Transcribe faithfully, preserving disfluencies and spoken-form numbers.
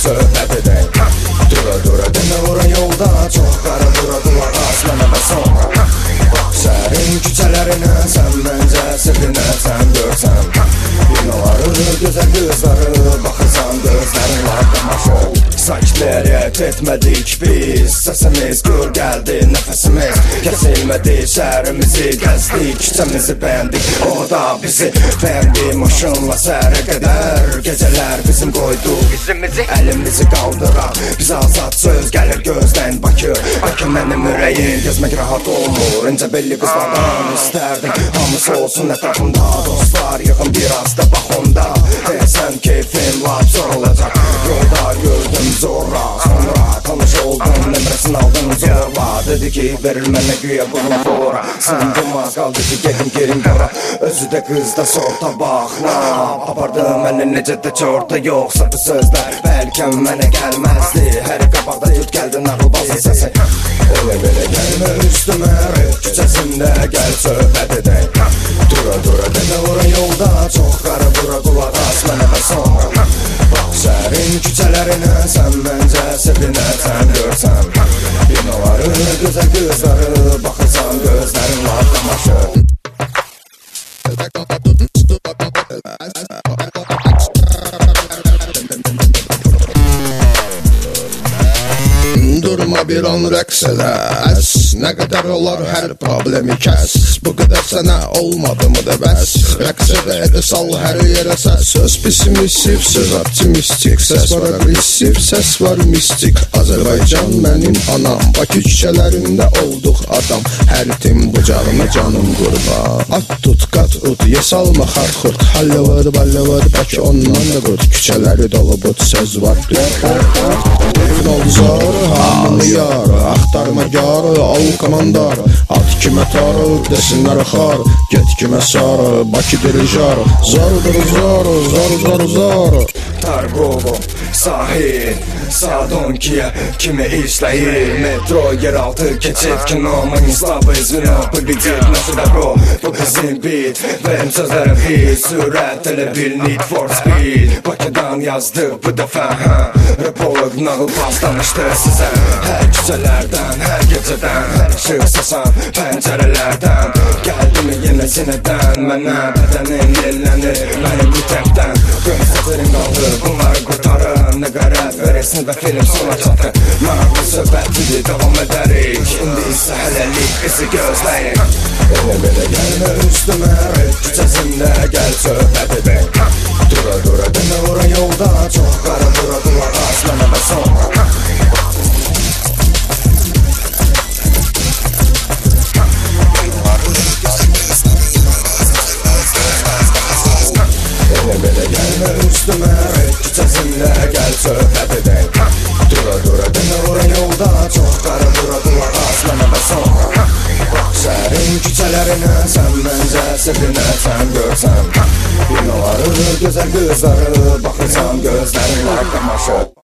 söhbət edək. Dura dura demə ora yolda, çox qara dura qulaq as mənə və sonra. Şəhərin küçələrinə sən məncə sirrinəsən görsən. Binaları, gözəl qızları, baxırsan gözlərin var qamaşır. Sakitləriyyət etmədik biz, səsimiz gür gəldi nəfəsimiz. Kəsilmədi şəhərimizi gəzdik, küçəmizi bəndik, o da bizi bəndi. Maşınla səhərə qədər, gecələr bizim qoydu izimizi, əlimizi qaldıraq. Biz azad söz gəlir gözdən Bakı, Bakı mənim ürəyim, gezmək rahat olmur. İncə belli qızlardan istərdim, hamısı olsun ətrafımda. Dostlar yığın biraz da bax onda, deyəsən keyfim lap zor olacaq. Yolda gördüm zorla, sonra tanış oldum, nömrəsini aldım zorla. Dedi ki verir mənə güya bunun sonra, sındım az qaldı ki gedim gerim qora. Özü də qız da sorta bax, na apardı məni necə də çorta. Yoxsa bu sözlər bəlkə mənə gəlməzdi, hər qabaqda tut gəldi nağıl bazı səsi. Elə belə gəlmə üstümə, küçəsində gəl söhbət edək. Dura dura demə ora yolda, çox qara dura qulaq as mənə və sonra. Şəhərin küçələrinə sən məncə sevinərsən görsən. Binaları, gözəl qızları, baxırsan gözlərin var qamaşır. Durma bir an rəqs eləs, nə qədər olar hər problemi kəs. Bu qədər sənə olmadı mı da bəs, rəqs edədə sal hər yerə səs. Söz pessimistik, söz optimistik, səs var agressiv, səs var mistik. Azərbaycan mənim anam, Bakı küçələrində olduq adam. Hər tim bucağına canım qurban, at tut, qat ut, ye salma xarxurt. Hallavır, ballavır, Bakı ondan da qurt. Küçələri dolu but, söz var düz ol zor, hamını yar, axtarma gar, al komandar. At kimə tar, desinlər xar, get kimə sar, Bakı dirijar. Zordur zor, zor zor zor. Targovo, sahil, Sadonkiyə kimi işləyir. Metro, yeraltı, keçid, kino, Manistava, İzmino, Pıqıcıq, nasıl da bro. Bu bizim beat, benim sözlərim hit. Sürət, elə bir need for speed. Bakıdan yazdıq bu dəfə, hə. Rapolog nağıl pas danışdı sizə. Hər küçələrdən, hər gecədən, hər işıq sasan pəncərələrdən. Gəldimi yenə sinədən, mənə bədənin ellənir mənim bu təpdən. Gün xatirin qaldı, bunları qurtarın. Nə qərət verəsin və film sona çatır. Maraqlı söhbətidir, davam edərik. İndi isə hələlik bizi gözləyin. Elə belə gəlmə üstümə, küçəsində gəl söhbət edək. Dura dura demə ora yolda, çox qara dura qulaq as mənə və sonra. Elə belə gəlmə üstümə, küçəsində gəl söhbət edək. Dura dura demə ora yolda, çox qara dura qulaq as mənə və sonra. Şəhərin küçələrinə sən məncə sirrinərsən görsən. Binaları, gözəl qızları, baxırsan gözlərin var qamaşır.